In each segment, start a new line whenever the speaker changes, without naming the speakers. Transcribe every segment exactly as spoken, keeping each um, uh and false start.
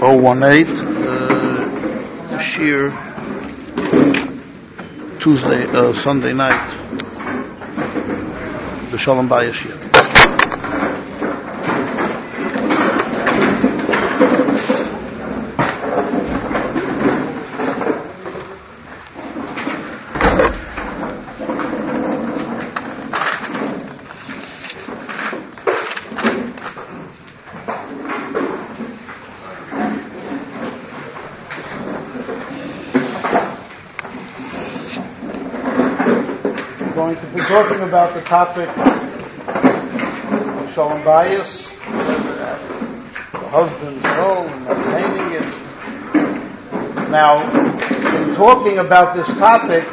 oh one eight, uh, Shir, Tuesday, uh, Sunday night, the Shalom Bayis Shir. Talking about the topic of Shalom Bayis, the husband's role in maintaining it. Now, in talking about this topic,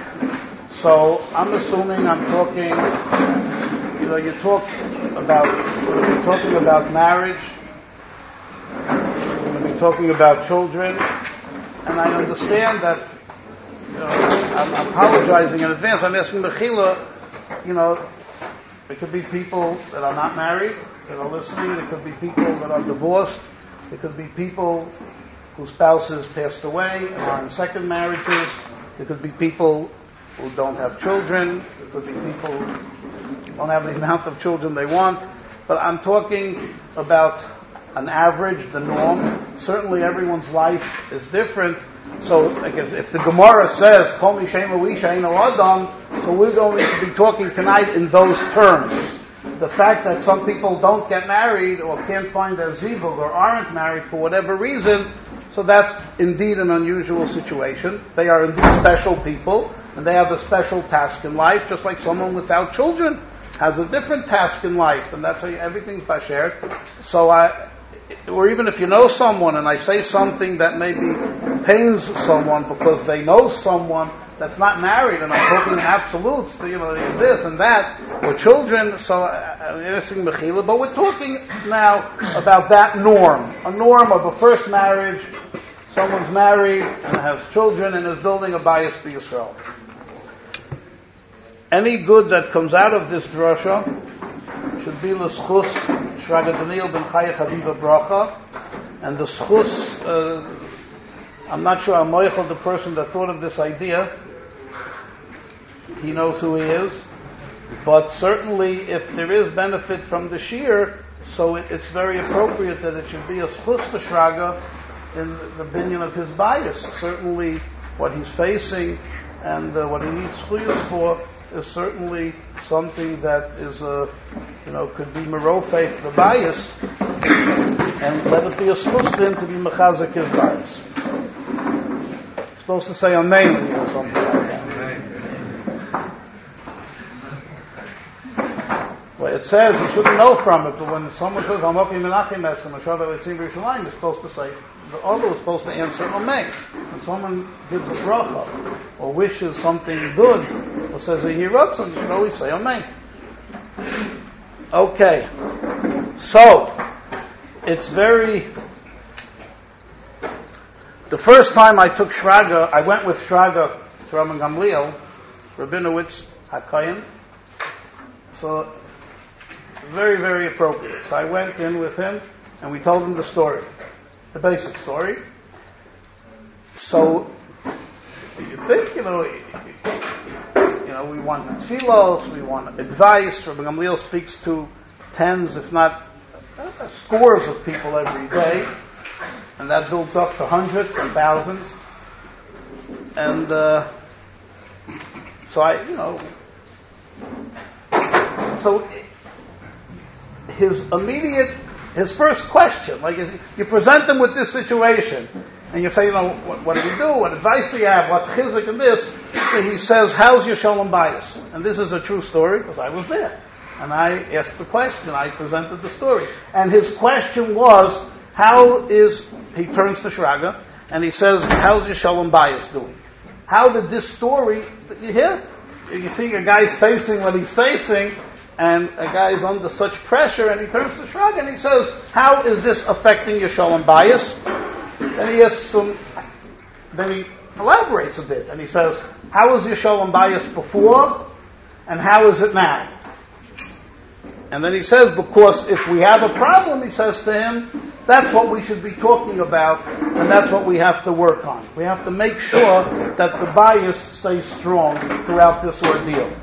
so I'm assuming I'm talking, you know, you talk about, you're talking about marriage, you're going to be talking about children, and I understand that. You know, I'm, I'm apologizing in advance. I'm asking Mechila, you know, there could be people that are not married that are listening. There could be people that are divorced. There could be people whose spouses passed away and are in second marriages. There could be people who don't have children. There could be people who don't have the amount of children they want. But I'm talking about an average, the norm. Certainly everyone's life is different. So like if, if the Gemara says, Kol mi shein l'isha eino adam, so we're going to be talking tonight in those terms. The fact that some people don't get married or can't find their zivug or aren't married for whatever reason, so that's indeed an unusual situation. They are indeed special people, and they have a special task in life, just like someone without children has a different task in life, and that's how you, everything's basher. So I... Or even if you know someone and I say something that maybe pains someone because they know someone that's not married, and I'm talking in absolutes, you know, this and that, or children, so I'm asking Mechila, but we're talking now about that norm, a norm of a first marriage, someone's married and has children and is building a bayis b'Yisrael. Any good that comes out of this drasha should be l'schus Shraga Daniel ben Chaya Chaviva Bracha, and the schus, uh, I'm not sure I'm moichel the person that thought of this idea. He knows who he is, but certainly if there is benefit from the shir, so it, it's very appropriate that it should be a schus to Shraga in the binyan of his bias. Certainly what he's facing and uh, what he needs schuyas for is certainly something that is, uh, you know, could be merofei for the bias, and let it be a schustin to be mechazik his bias. Supposed to say amen or something like that. Well, it says you shouldn't know from it, but when someone says Hamoki Menachem Esem Ashava Etzim B'Yerushalayim, you're supposed to say the other is supposed to answer amen. When someone gives a bracha or wishes something good or says a yiratzon, you should always say amen. Okay, so it's very. The first time I took Shraga, I went with Shraga to Rabban Gamliel, Rabinowitz HaKohen. So very, very appropriate. So I went in with him and we told him the story, the basic story. So you think, you know, you know, we want tefillos, we want advice. Rabban Gamliel speaks to tens, if not uh, scores of people every day, and that builds up to hundreds and thousands. And uh, so I, you know, so his immediate, his first question, like you present him with this situation, and you say, you know, what, what do we do? What advice do you have? What chizik and this? So he says, how's your shalom bayis? And this is a true story because I was there. And I asked the question, I presented the story. And his question was, how is, he turns to Shraga, and he says, how's your shalom bayis doing? How did this story, you hear? You see a guy's facing what he's facing, and a guy's under such pressure, and he turns to Shraga and he says, how is this affecting your shalom bayis? Then he asks him, then he elaborates a bit, and he says, how was your shalom bayis before, and how is it now? And then he says, because if we have a problem, he says to him, that's what we should be talking about, and that's what we have to work on. We have to make sure that the bias stays strong throughout this ordeal.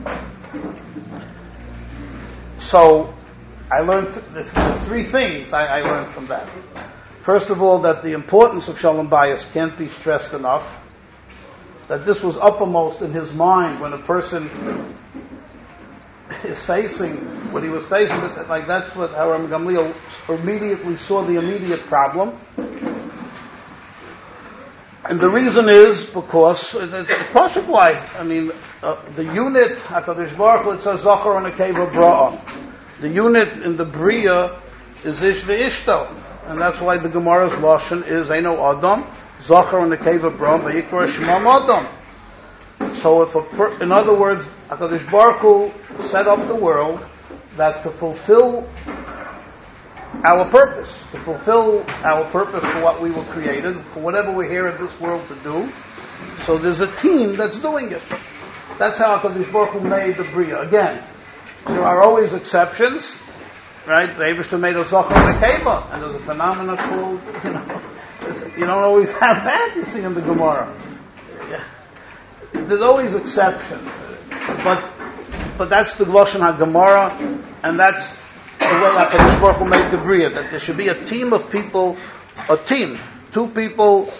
So, I learned, th- there's, there's three things I, I learned from that. First of all, that the importance of Shalom Bayis can't be stressed enough. That this was uppermost in his mind when a person is facing what he was facing. Like that's what Aram Gamliel immediately saw the immediate problem. And the reason is because it's, it's partial why. I mean, uh, the unit HaKadosh Baruch Hu, it says Zachar and Nekeva Bra'ah. The unit in the Bria is Ish ve'Ishto, and that's why the Gemara's lashon is Eino Adam Zachar and Nekeva Bra'ah v'Yikra Shemam Adam. So, if a per, in other words, HaKadosh Baruch Hu set up the world that to fulfill our purpose, to fulfill our purpose for what we were created, for whatever we're here in this world to do. So there's a team that's doing it. That's how HaKadosh Baruch Hu made the Bria. Again, there are always exceptions, right? The Eibishter made a Zachar and a Nekeva, and there's a phenomenon called, you know, you don't always have that, you see in the Gemara. Yeah. There's always exceptions, but but that's the Lashon HaGemara, and that's the way HaKadosh Baruch Hu made the Bria, that there should be a team of people, a team, two people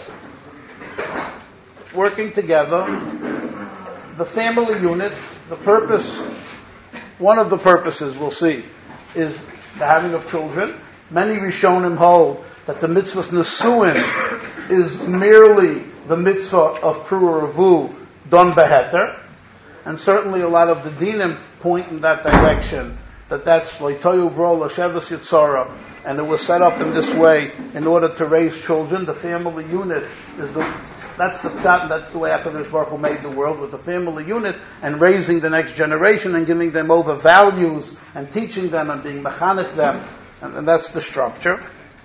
working together, the family unit, the purpose, one of the purposes we'll see, is the having of children. Many Rishonim hold that the mitzvah's Nesuin is merely the mitzvah of Pru Ravu done beheter, and certainly a lot of the dinim point in that direction, that that's Leitoyu Bro Lashavas Yitzara, and it was set up in this way in order to raise children. The family unit is the, that's the pshat, and that's the way HaKadosh Baruch Hu made the world, with the family unit, and raising the next generation, and giving them over values, and teaching them, and being mechanech them, and, and that's the structure.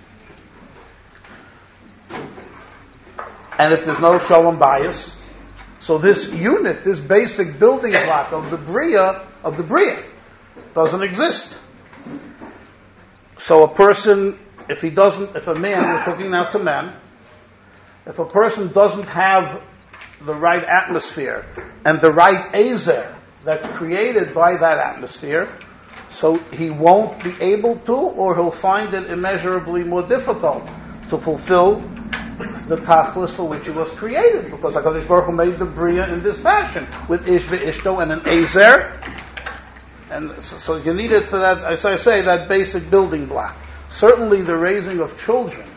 And if there's no Shalom Bayis, so this unit, this basic building block of the Bria, of the Bria, doesn't exist. So a person, if he doesn't, if a man, we're talking now to men, if a person doesn't have the right atmosphere and the right azer that's created by that atmosphere, so he won't be able to, or he'll find it immeasurably more difficult to fulfill the tachlis for which he was created, because HaKadosh Baruch Hu made the Bria in this fashion, with Ish ve'Ishto and an azer. And so, so you need it for that, as I say, that basic building block. Certainly the raising of children,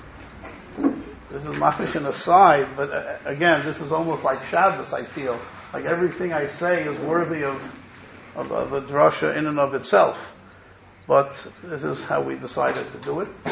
this is mamish an aside, but uh, again, this is almost like Shabbos, I feel. Like everything I say is worthy of, of, of a drasha in and of itself. But this is how we decided to do it. Uh,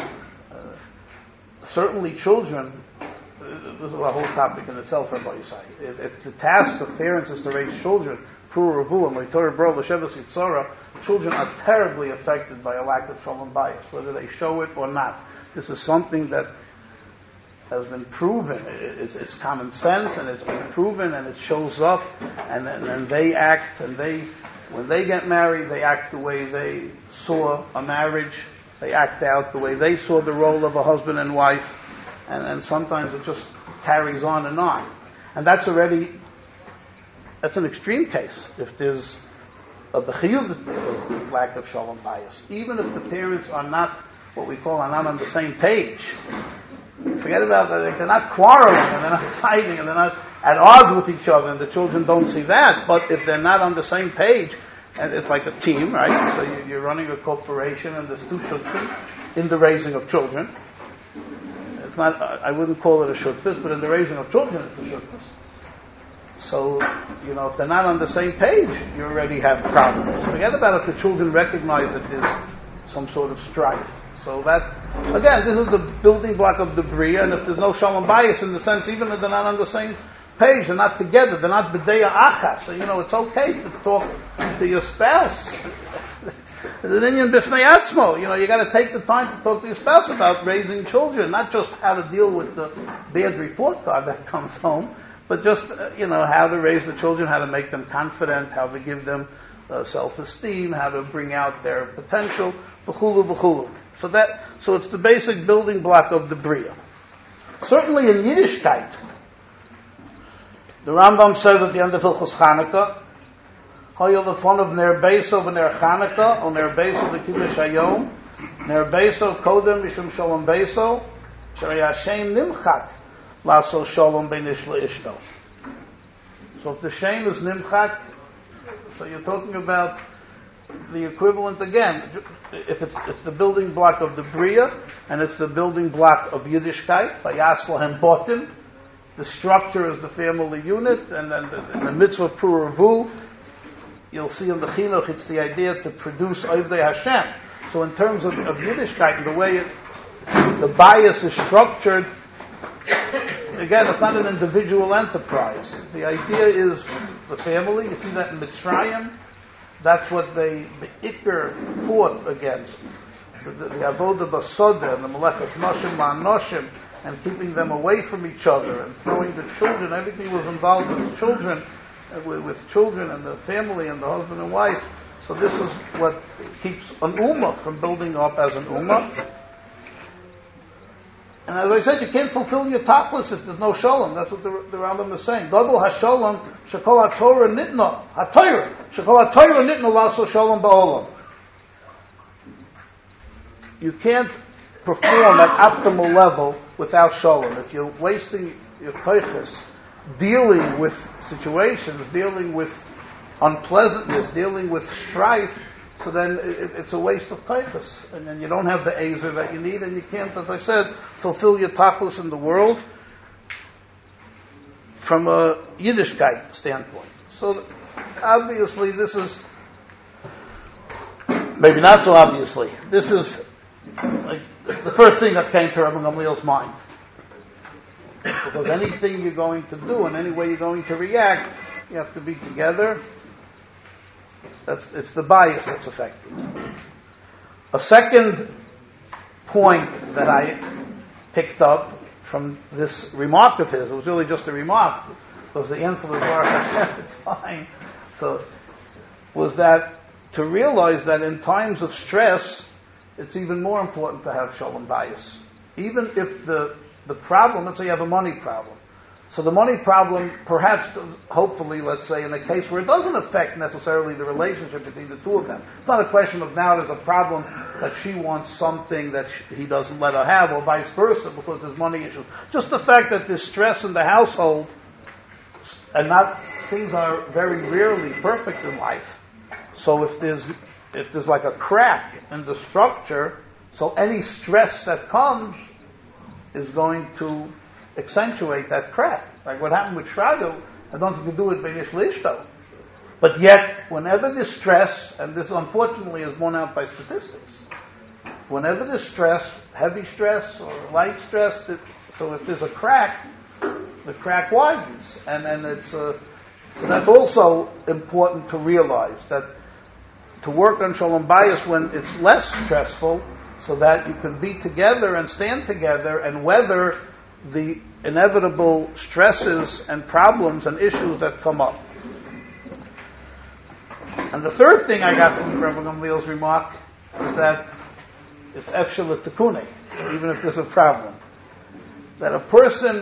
certainly children, this is a whole topic in itself, Rabbi Yisai. If, if the task of parents is to raise children, Pru Ravu and Leitor Bro L'Shevas Yitzara, children are terribly affected by a lack of Shalom Bayis, whether they show it or not. This is something that has been proven. It's, it's common sense, and it's been proven, and it shows up, and then and they act, and they, when they get married, they act the way they saw a marriage. They act out the way they saw the role of a husband and wife, and, and sometimes it just carries on and on. And that's already, that's an extreme case. If there's a bechiyuv, lack of Shalom Bayis, even if the parents are not, what we call, are not on the same page, forget about that, they're not quarreling, and they're not fighting, and they're not at odds with each other, and the children don't see that, but if they're not on the same page, and it's like a team, right? So you're running a corporation, and there's two shutfim in the raising of children. It's not, I wouldn't call it a shutfis, but in the raising of children, it's a shutfis. So, you know, if they're not on the same page, you already have problems. Forget about it, the children recognize that there's some sort of strife. So that, again, this is the building block of the Bria, and if there's no Shalom Bayis, in the sense, even if they're not on the same page, they're not together, they're not b'deya achas. So, you know, it's okay to talk to your spouse. It's an Indian b'fnei atzmo. You know, you got to take the time to talk to your spouse about raising children, not just how to deal with the bad report card that comes home, but just, uh, you know, how to raise the children, how to make them confident, how to give them uh, self-esteem, how to bring out their potential, v'chulu v'chulu. So that, so it's the basic building block of the Bria. Certainly in Yiddishkeit, the Rambam says at the end of Hilchos Chanukah, Hoyel lefon of ner beiso v'ner Chanukah, or ner beiso v'kiddush hayom, ner beiso kodem mishum shalom beiso, shere Hashem nimchak laso shalom beinish leishto. So if the shame is nimchak, so you're talking about the equivalent again. If it's it's the building block of the Bria, and it's the building block of Yiddishkeit, vayas lahem botim, the structure is the family unit, and then the, the mitzvah puravu, you'll see in the chinuch, it's the idea to produce Ovdei Hashem. So in terms of, of Yiddishkeit, the way it, the bias is structured, again, it's not an individual enterprise. The idea is the family. You see that in Mitzrayim. That's what they, the Iker fought against. The, the, the Avodah Basoda and the Melechas Noshim Ma'anoshim, and keeping them away from each other and throwing the children. Everything was involved with children, uh, with, with children and the family and the husband and wife. So this is what keeps an ummah from building up as an ummah. And as I said, you can't fulfill your tachlis if there's no shalom. That's what the, the Rambam is saying. Gadol hashalom shekol haTorah nitna haTorah shekol haTorah nitna laso shalom ba'olam. You can't perform at optimal level without shalom. If you're wasting your koiches dealing with situations, dealing with unpleasantness, dealing with strife, so then it, it's a waste of koiches. And then you don't have the azer that you need, and you can't, as I said, fulfill your tachlis in the world from a Yiddishkeit standpoint. So obviously this is, maybe not so obviously, this is like the first thing that came to Rabbi Gamliel's mind. Because anything you're going to do and any way you're going to react, you have to be together. That's, it's the bias that's affected. A second point that I picked up from this remark of his, it was really just a remark, because the answer was, it's fine. So, was that to realize that in times of stress, it's even more important to have shalom bias. Even if the, the problem, let's say you have a money problem. So the money problem, perhaps, hopefully, let's say, in a case where it doesn't affect necessarily the relationship between the two of them. It's not a question of now there's a problem that she wants something that she, he doesn't let her have, or vice versa, because there's money issues. Just the fact that there's stress in the household, and not, things are very rarely perfect in life. So if there's, if there's like a crack in the structure, so any stress that comes is going to accentuate that crack. Like what happened with Shrago, I don't think you do it by Yishlishto. But yet, whenever there's stress, and this unfortunately is borne out by statistics, whenever there's stress, heavy stress or light stress, that, so if there's a crack, the crack widens. And then it's uh, so that's also important to realize, that to work on Shalom Bayis when it's less stressful, so that you can be together and stand together and weather the inevitable stresses and problems and issues that come up. And the third thing I got from Rabbi Gamliel's remark is that it's efshel tekune, even if there's a problem. That a person,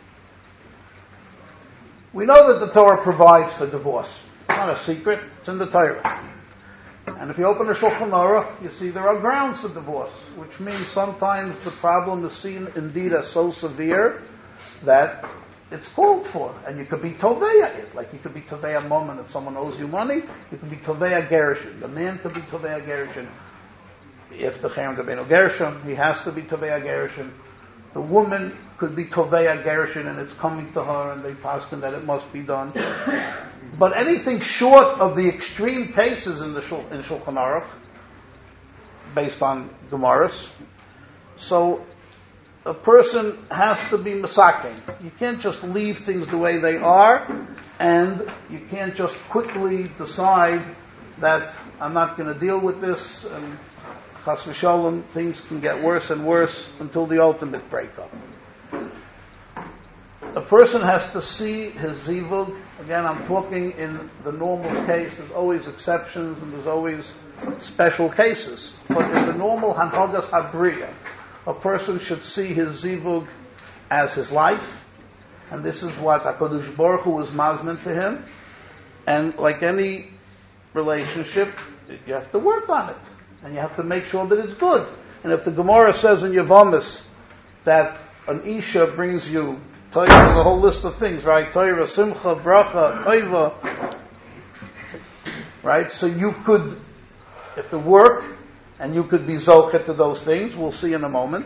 we know that the Torah provides for divorce. It's not a secret, it's in the Torah. And if you open the Shulchan Aruch, you see there are grounds for divorce, which means sometimes the problem is seen indeed as so severe that it's called for. And you could be Toveya it, like you could be Toveya Moment if someone owes you money, you could be Toveya Gershon. The man could be Toveya Gershon. If the Cherem Rabbeinu Gershon, he has to be Toveya Gershon. The woman could be Toveya Gershon, and it's coming to her, and they paskin that it must be done. But anything short of the extreme cases in the Shul, in Shulchan Aruch, based on Gemaras, so a person has to be masaking. You can't just leave things the way they are, and you can't just quickly decide that I'm not going to deal with this, and chas v'sholem, things can get worse and worse until the ultimate breakup. a person has to see his zivug. Again, I'm talking in the normal case. There's always exceptions and there's always special cases. But in the normal Hanhagas Habriya, a person should see his zivug as his life. And this is what HaKadosh Baruch Hu was mazmin to him. And like any relationship, you have to work on it. And you have to make sure that it's good. And if the Gemara says in Yevamis that an Isha brings you Torah, the whole list of things, right? Torah, Simcha, Bracha, Toiva, right? So you could, if the work, and you could be zochet to those things, we'll see in a moment.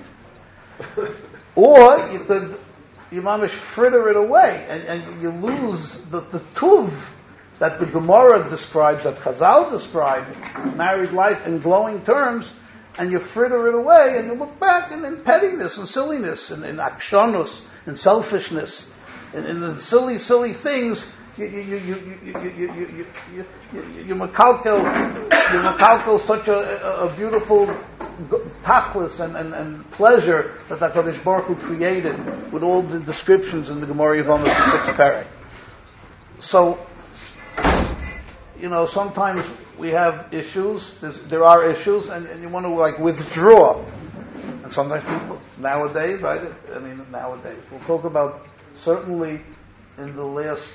Or you could, you mamish fritter it away, and, and you lose the, the tuv that the Gemara describes, that Chazal described, married life in glowing terms, and you fritter it away, and you look back and in pettiness and silliness, and in akshanus, in selfishness, in, in the silly, silly things, you you you you you you you you you you you makalkel you makalkel such a, a, a beautiful tachlis and, and, and pleasure that HaKadosh Baruch Hu created with all the descriptions in the Gemara Yevamos, the sixth parak. So, you know, sometimes we have issues, There's, there are issues, and, and you want to like withdraw. And sometimes people, nowadays, right, I mean nowadays, we'll talk about certainly in the last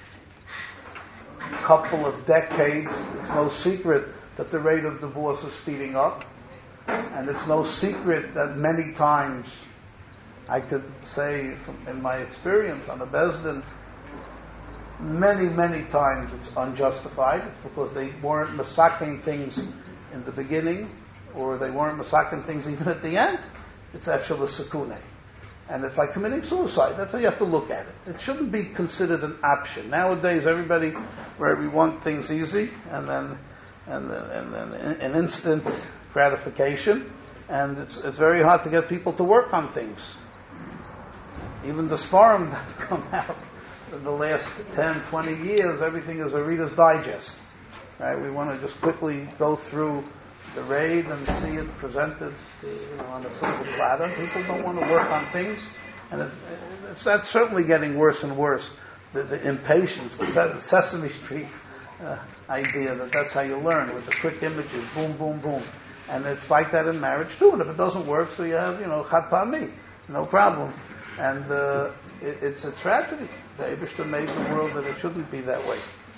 couple of decades, it's no secret that the rate of divorce is speeding up. And it's no secret that many times, I could say from, in my experience on a Bezdin, many, many times it's unjustified. It's because they weren't masaking things in the beginning, or they weren't masaking things even at the end. It's actually a sakune. And it's like committing suicide. That's how you have to look at it. It shouldn't be considered an option. Nowadays, everybody, where we want things easy, and then, and then, and then an instant gratification, and it's it's very hard to get people to work on things. Even the Sfarim that have come out in the last ten, twenty years, everything is a Reader's Digest. Right? We want to just quickly go through the raid and see it presented, you know, on a silver platter. People don't want to work on things, and it's, it's that's certainly getting worse and worse. The, the impatience, the, the Sesame Street uh, idea that that's how you learn, with the quick images, boom, boom, boom. And it's like that in marriage too. And if it doesn't work, so you have, you know, chat pa'ami, no problem. And uh, it, it's a tragedy. The Eibishter made the world that it shouldn't be that way.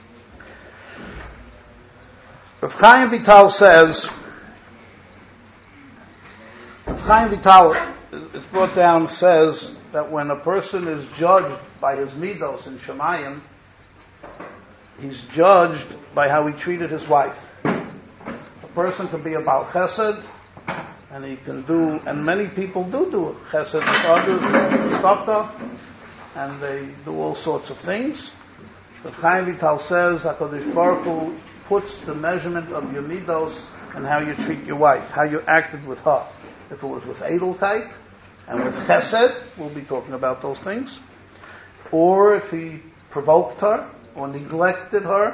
Rav Chaim Vital says, Rav Chaim Vital, it's brought down, says that when a person is judged by his midos in Shemayim, he's judged by how he treated his wife. A person can be about chesed, and he can do, and many people do do chesed with others, tzedakah, and they do all sorts of things. But Chaim Vital says HaKadosh Baruch Hu puts the measurement of your midos and how you treat your wife, how you acted with her. If it was with edelkeit and with chesed, we'll be talking about those things. Or if he provoked her or neglected her,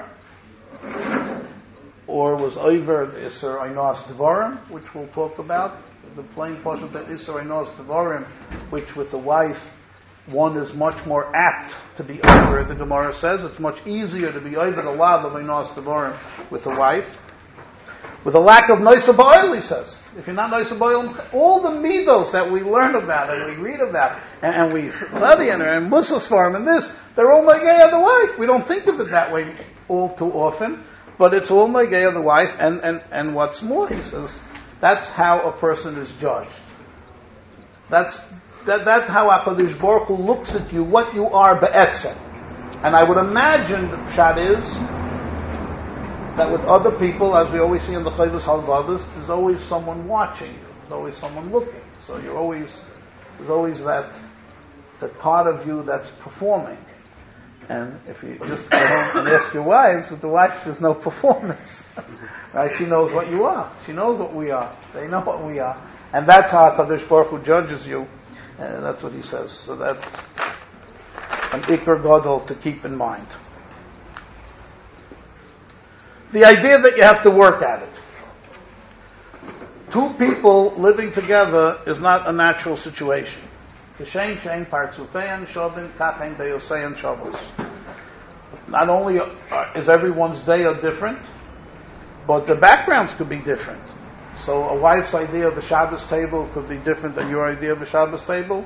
or was over Isser Einos Devarim, which we'll talk about, the plain portion of the Isser Einos Devarim, which with the wife, one is much more apt to be over. The Gemara says it's much easier to be over the law of Einos Devarim with a wife. With a lack of Noisa Ba'il, he says. If you're not Noisa Ba'il, all the midos that we learn about and we read about, and, and we study and, and Musaf Farm and this, they're all Megay of the wife. We don't think of it that way all too often. But it's all Megay of the wife, and, and, and what's more, he says, that's how a person is judged. That's that, that's how HaKadosh Baruch Hu looks at you, what you are be'etzem. And I would imagine the pshat is that with other people, as we always see in the Chayvus Halvadas, there's always someone watching you. There's always someone looking. So you're always, there's always that, that part of you that's performing. And if you just go home and ask your wives, with the wife there's no performance. Right? She knows what you are. She knows what we are. They know what we are. And that's how HaKadosh Baruch Hu judges you. And that's what he says. So that's an Iker Gadol to keep in mind. The idea that you have to work at it. Two people living together is not a natural situation. Kishen shein partzufein shovin kachen deyosein shovos. Not only is everyone's day different, but the backgrounds could be different. So a wife's idea of a Shabbos table could be different than your idea of a Shabbos table.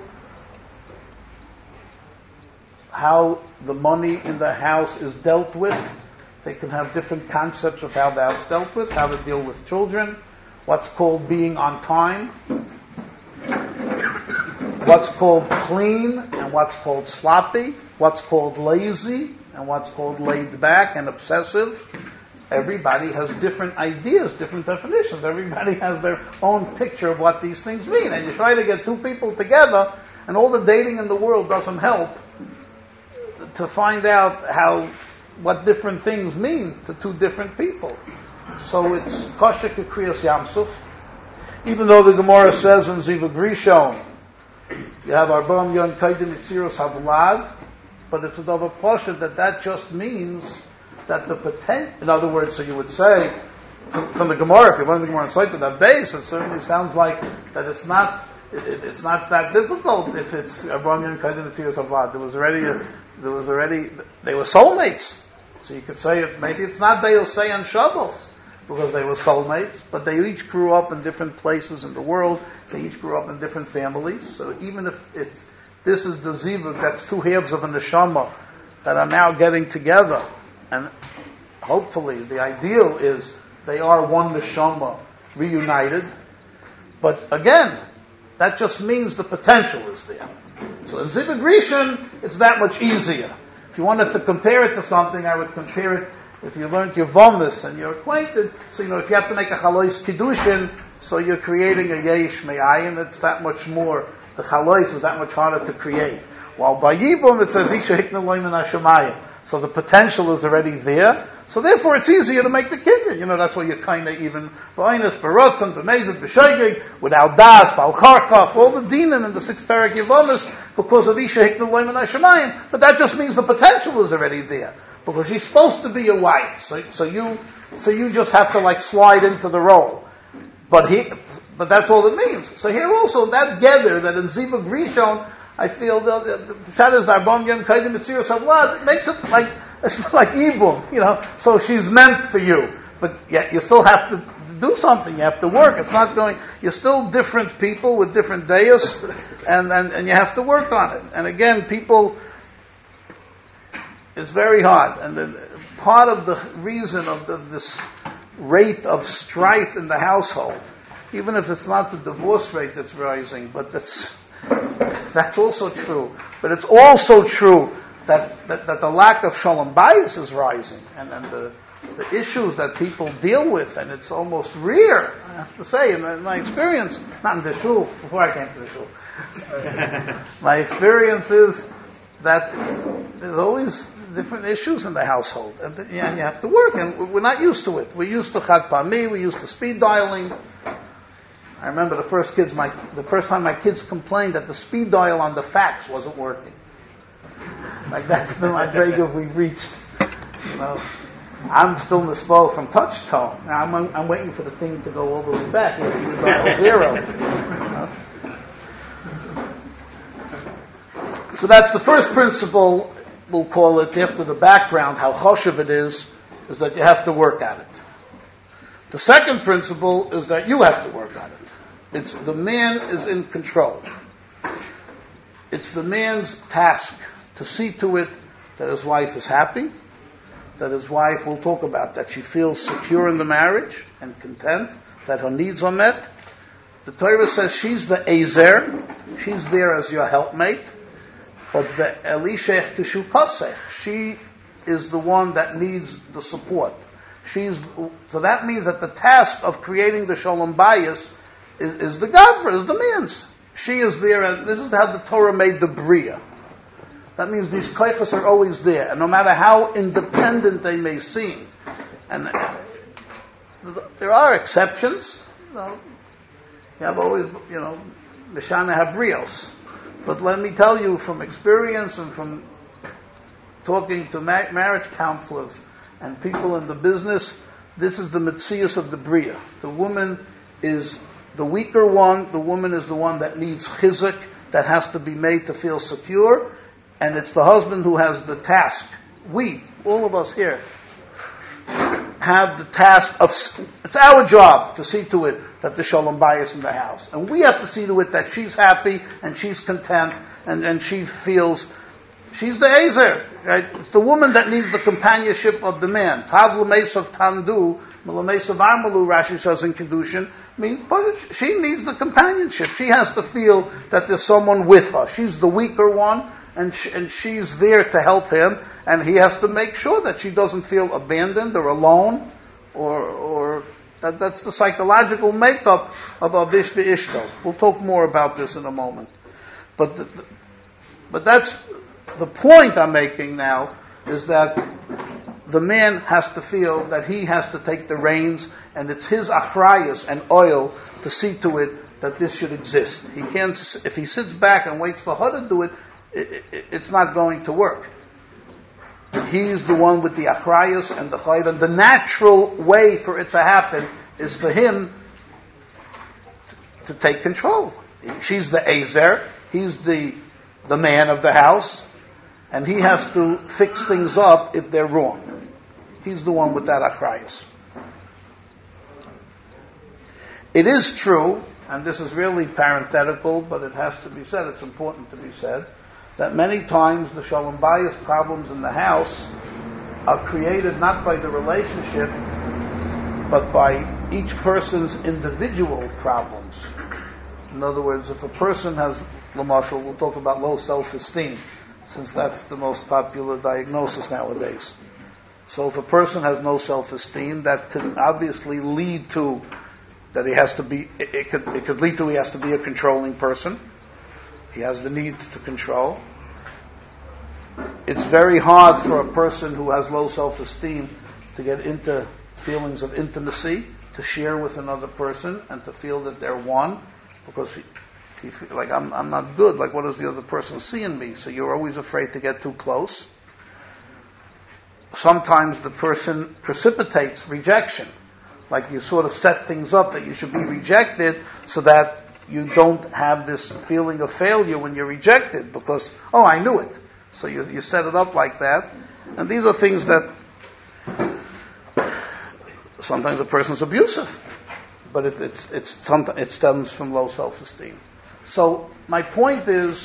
How the money in the house is dealt with, they can have different concepts of how that's dealt with, how to deal with children, what's called being on time, what's called clean and what's called sloppy, what's called lazy and what's called laid back and obsessive. Everybody has different ideas, different definitions. Everybody has their own picture of what these things mean. And you try to get two people together, and all the dating in the world doesn't help to find out how what different things mean to two different people. So it's kosher kriyas yamsuf. Even though the Gemara says in Ziva Grishon, you have Arbam Yon Kaidim Itziros Havlad, but it's a double kosher that that just means that the potential, in other words, so you would say, from, from the Gemara, if you learn the Gemara in Sotah, that base, it certainly sounds like that it's not, it, it, it's not that difficult if it's Arbam Yon Kaidim Itziros Havlad. There was already, a, there was already, they were soulmates. So you could say, it, maybe it's not Deyosei and Shavos, because they were soulmates, but they each grew up in different places in the world. They each grew up in different families. So even if it's, this is the zivug, that's two halves of a neshama that are now getting together, and hopefully the ideal is they are one neshama reunited. But again, that just means the potential is there. So in Zivug Rishon, it's that much easier. If you wanted to compare it to something, I would compare it, if you learned your vomis and you're acquainted, so you know, if you have to make a chalois kiddushin, so you're creating a yesh me'ayin, it's that much more, the chalois is that much harder to create. While by Yibum, it says, Isha hikna loim min hashemayim. So the potential is already there. So therefore it's easier to make the kinyan. You know, that's why you're kind of even, b'oinus, b'rotzen, b'mezid, b'shoigig, without das, b'al karchaf, all the dinim in the sixth parak Yevomis, because of Isha hikna loim min hashemayim. But that just means the potential is already there. Because she's supposed to be your wife. So, so you, so you just have to like slide into the role. But he, but that's all it means. So here also, that gather, that in Ziva Grishon, I feel the Shadas Darbam Yom Kaidim Mitziros Havlad, it makes it like, it's like Ibum, you know, so she's meant for you. But yet you still have to do something, you have to work. It's not going, you're still different people with different dayas, and, and, and you have to work on it. And again, people, it's very hard. And the, part of the reason of the, this rate of strife in the household, even if it's not the divorce rate that's rising, but that's, that's also true. But it's also true that, that, that the lack of shalom bayis is rising, and, and the, the issues that people deal with, and it's almost rare, I have to say, in my, in my experience, not in the shul, before I came to the shul. My experience is that there's always different issues in the household, and, and you have to work, and we're not used to it. We're used to chad pami, we're used to speed dialing. I remember the first kids, my the first time my kids complained that the speed dial on the fax wasn't working. Like that's the madrega we reached. You know, I'm still misspelled from touch tone. Now I'm I'm waiting for the thing to go all the way back. You know, to dial zero. You know? So that's the first principle. We'll call it, after the background, how choshev it is, is that you have to work at it. The second principle is that you have to work on it. It's the man is in control. It's the man's task to see to it that his wife is happy, that his wife, we'll talk about, that she feels secure in the marriage and content, that her needs are met. The Torah says she's the Ezer, she's there as your helpmate, but the Elishech Tishu Kasech, she is the one that needs the support. She's, so that means that the task of creating the Shalom Bayis is, is the Gavra, is the man's. She is there, and this is how the Torah made the Bria. That means these koichos are always there, and no matter how independent they may seem, and there are exceptions, you know, you have always, you know, Mishana Habrios. But let me tell you from experience and from talking to ma- marriage counselors and people in the business, this is the metzius of the Bria. The woman is the weaker one, the woman is the one that needs chizuk, that has to be made to feel secure, and it's the husband who has the task. We, all of us here, have the task of, it's our job to see to it that the shalom bayis in the house. And we have to see to it that she's happy and she's content and, and she feels, she's the ezer, right? It's the woman that needs the companionship of the man. Tav l'mesav tandu, l'mesav armalu, Rashi says in Kedushin, means, but she needs the companionship. She has to feel that there's someone with her. She's the weaker one, and she, and she's there to help him, and he has to make sure that she doesn't feel abandoned or alone, or or that, that's the psychological makeup of Avish v'Ishto. We'll talk more about this in a moment. But the, the, but that's the point I'm making now, is that the man has to feel that he has to take the reins, and it's his achrayus and oil to see to it that this should exist. He can't, if he sits back and waits for her to do it, it, it it's not going to work. He's the one with the achrayus and the chayv, and the natural way for it to happen is for him to, to take control. She's the ezer, he's the the man of the house, and he has to fix things up if they're wrong. He's the one with that achrayus. It is true, and this is really parenthetical, but it has to be said, it's important to be said, that many times the shalom bayis problems in the house are created not by the relationship, but by each person's individual problems. In other words, if a person has, l'mashal, we'll talk about low self-esteem, since that's the most popular diagnosis nowadays. So if a person has no self-esteem, that could obviously lead to that he has to be, it, it could it could lead to he has to be a controlling person. He has the need to control. It's very hard for a person who has low self-esteem to get into feelings of intimacy, to share with another person, and to feel that they're one, because he, he feel like I'm I'm not good. Like, what does the other person see in me? So you're always afraid to get too close. Sometimes the person precipitates rejection. Like you sort of set things up that you should be rejected so that you don't have this feeling of failure when you're rejected because, oh, I knew it. So you, you set it up like that. And these are things that sometimes a person's abusive, but it, it's, it's sometimes, it stems from low self-esteem. So my point is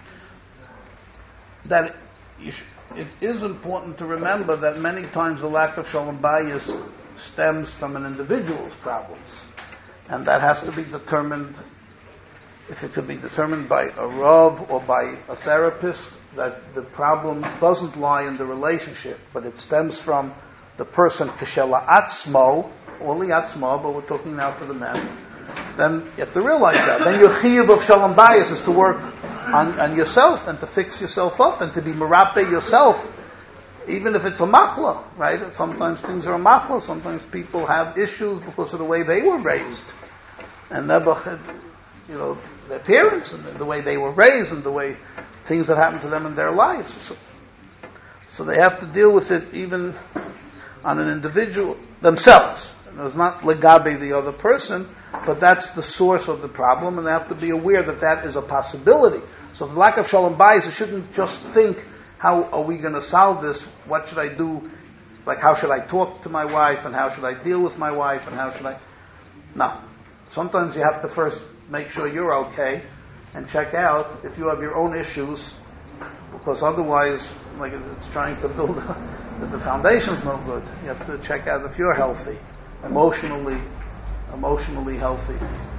that you sh- it is important to remember that many times the lack of shalom bayis stems from an individual's problems. And that has to be determined, if it could be determined by a rav or by a therapist, that the problem doesn't lie in the relationship, but it stems from the person, keshela atzmo, only atzmo, but we're talking now to the men. Then you have to realize that. Then your chiyuv of shalom bayis is to work on, on yourself and to fix yourself up and to be merape yourself. Even if it's a machla, right? Sometimes things are a machla. Sometimes people have issues because of the way they were raised. And Nebuchadnezzar, you know, their parents and the way they were raised and the way things that happened to them in their lives. So, so they have to deal with it even on an individual, themselves. And it's not legabe the other person, but that's the source of the problem, and they have to be aware that that is a possibility. So the lack of shalom bayis, you shouldn't just think, how are we going to solve this? What should I do? Like, how should I talk to my wife? And how should I deal with my wife? And how should I... No. Sometimes you have to first make sure you're okay and check out if you have your own issues, because otherwise, like, it's trying to build that the foundation's no good. You have to check out if you're healthy, emotionally, emotionally healthy.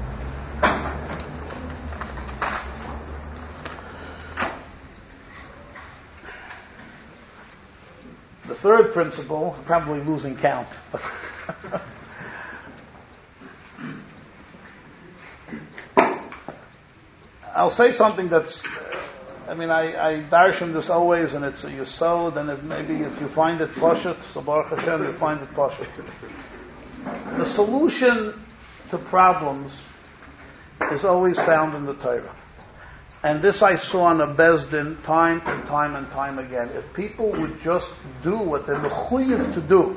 The third principle, I'm probably losing count. I'll say something that's, I mean, I, I darshan this always, and it's a yesod, and it maybe if you find it pashut, so Baruch Hashem, you find it pashut. The solution to problems is always found in the Torah. And this I saw on a Bezdin time and time and time again. If people would just do what they're mechuyev to do,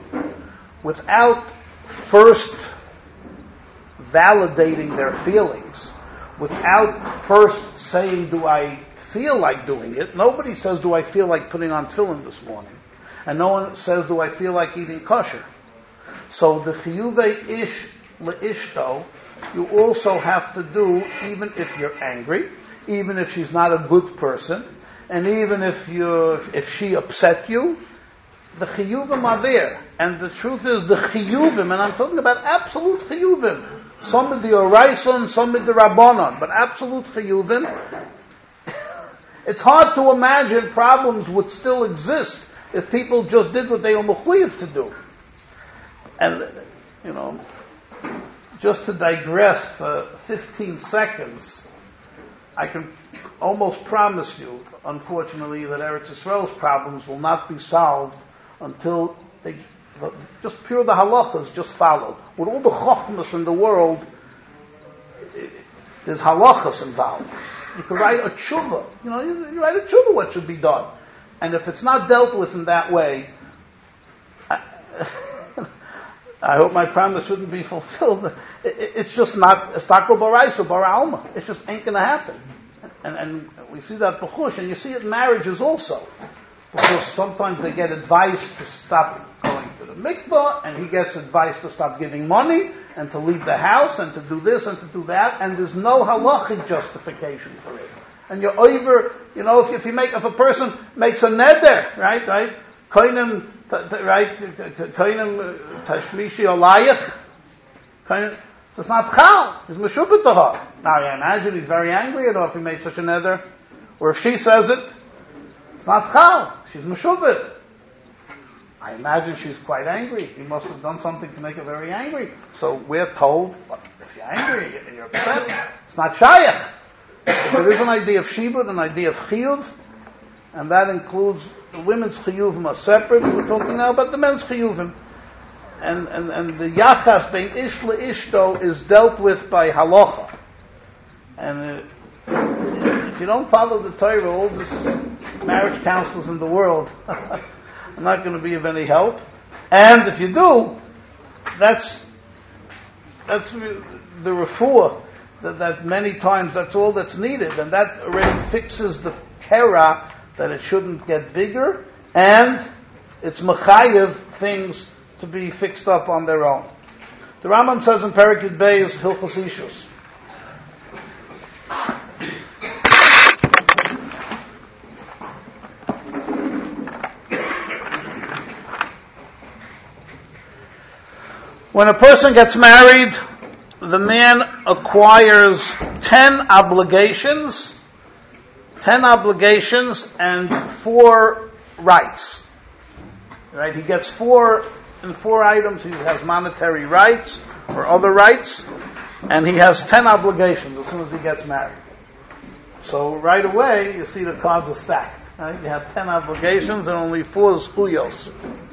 without first validating their feelings, without first saying, do I feel like doing it? Nobody says, do I feel like putting on tefillin this morning? And no one says, do I feel like eating kosher? So the chiyuvei ish leishto, you also have to do, even if you're angry, even if she's not a good person, and even if you if she upset you, the chiyuvim are there. And the truth is, the chiyuvim, and I'm talking about absolute chiyuvim, some of the oraison, some of the rabbanon, but absolute chiyuvim, it's hard to imagine problems would still exist if people just did what they were mechuyev to do. And, you know, just to digress for fifteen seconds, I can almost promise you, unfortunately, that Eretz Yisrael's problems will not be solved until they, just pure the halachas just follow. With all the chokhmas in the world, there's halachas involved. You can write a tshuva. You know, you, you write a tshuva what should be done. And if it's not dealt with in that way, I, I hope my promise shouldn't be fulfilled. It, it, it's just not, it's not baraisa, bara alma. It just ain't going to happen. And, and we see that b'chush, and you see it in marriages also. Because sometimes they get advice to stop going to the mikvah, and he gets advice to stop giving money, and to leave the house, and to do this, and to do that, and there's no halachic justification for it. And you're over, you know, if, if you make, if a person makes a neder, right, right, koinem, right, koinem tashmishi olayich, koinem, it's not chal, it's meshubet to her. Now, I imagine he's very angry at her if he made such a neder, or if she says it, it's not chal, she's meshubet. I imagine she's quite angry. He must have done something to make her very angry. So we're told, well, if you're angry and you're upset, it's not shayach. There is an idea of shibud, an idea of chiyuv, and that includes the women's chiyuvim are separate. We're talking now about the men's chiyuvim. And, and, and the yachas bein ish leishto is dealt with by halacha. And uh, if you don't follow the Torah, all these marriage counselors in the world are not going to be of any help. And if you do, that's that's the refuah. That, that many times that's all that's needed, and that already fixes the kera that it shouldn't get bigger, and it's mechayev things to be fixed up on their own. The Rambam says in Perek Yud Beis Hilchos Ishus, when a person gets married, the man acquires ten obligations, ten obligations and four rights. Right? He gets four, in four items he has monetary rights or other rights, and he has ten obligations as soon as he gets married. So right away, you see the cards are stacked. Right? You have ten obligations and only four zchuyos.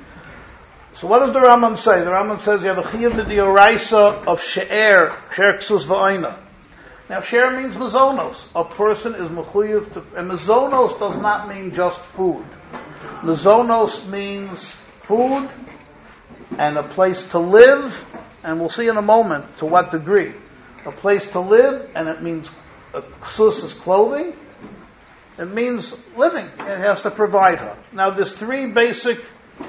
So what does the Rambam say? The Rambam says you have a chiyuv d'oraisa of she'er, she'er ksus v'oina. Now she'er means mezonos. A person is mechuyev to, and mezonos does not mean just food. Mezonos means food and a place to live, and we'll see in a moment to what degree. A place to live, and it means a ksus is clothing. It means living. It has to provide her. Now there's three basic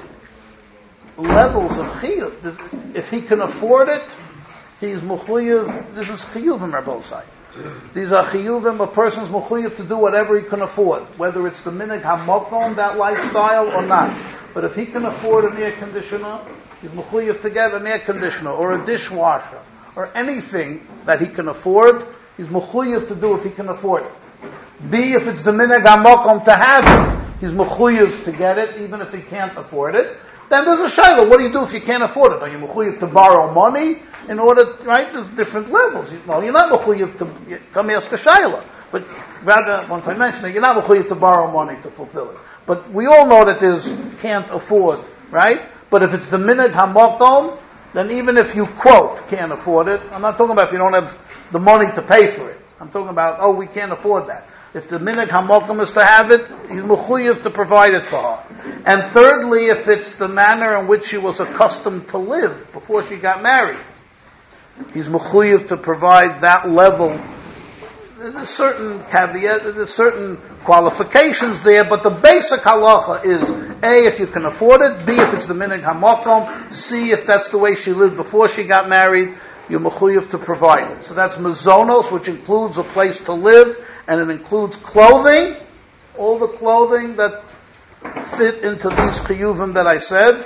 levels of chiyuv. If he can afford it, he's mechuyev. This is chiyuvim on both sides. These are chiyuvim. A person's mechuyev to do whatever he can afford, whether it's the minhag hamokom, that lifestyle, or not. But if he can afford an air conditioner, he's mechuyev to get an air conditioner or a dishwasher or anything that he can afford. He's mechuyev to do if he can afford it. B, if it's the minhag hamokom to have it, he's mechuyev to get it even if he can't afford it. Then there's a shayla. What do you do if you can't afford it? Are you mechuyev to borrow money in order, right? There's different levels. Well, you're not mechuyev to come ask a shayla. But rather, once I mentioned it, you're not mechuyev to borrow money to fulfill it. But we all know that there's can't afford, right? But if it's the minhag hamokom, then even if you quote can't afford it, I'm not talking about if you don't have the money to pay for it. I'm talking about, oh, we can't afford that. If the minhag hamokom is to have it, he's mechuyev to provide it for her. And thirdly, if it's the manner in which she was accustomed to live before she got married, he's mechuyev to provide that level there's certain caveat, there's certain qualifications there, but the basic halacha is A, if you can afford it, B, if it's the minhag hamakom, C, if that's the way she lived before she got married, you're mechuyev to provide it. So that's mazonos, which includes a place to live, and it includes clothing, all the clothing that fit into these chiyuvim that I said.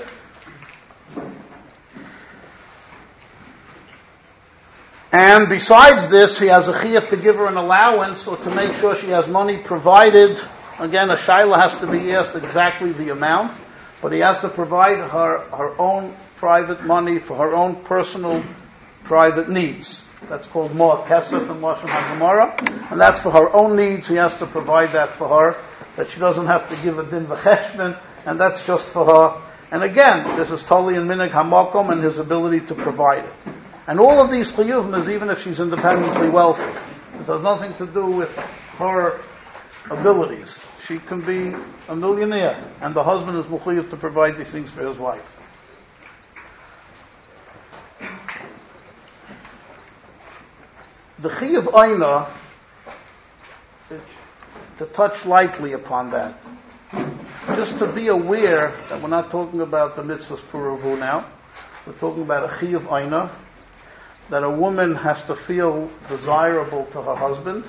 And besides this, he has a chiyuv to give her an allowance or to make sure she has money provided. Again, a shaila has to be asked exactly the amount, but he has to provide her her own private money for her own personal private needs. That's called moa kesef in Lashon HaGemara, and that's for her own needs. He has to provide that for her, that she doesn't have to give a din v'cheshbon, and that's just for her. And again, this is totally in minhag hamakom and his ability to provide it. And all of these chiyuvim is even if she's independently wealthy. It has nothing to do with her abilities. She can be a millionaire, and the husband is mechuyev to provide these things for his wife. The chiyuv aina, to touch lightly upon that, just to be aware that we're not talking about the mitzvahs puruvu now. We're talking about a chiyuv aina, that a woman has to feel desirable to her husband.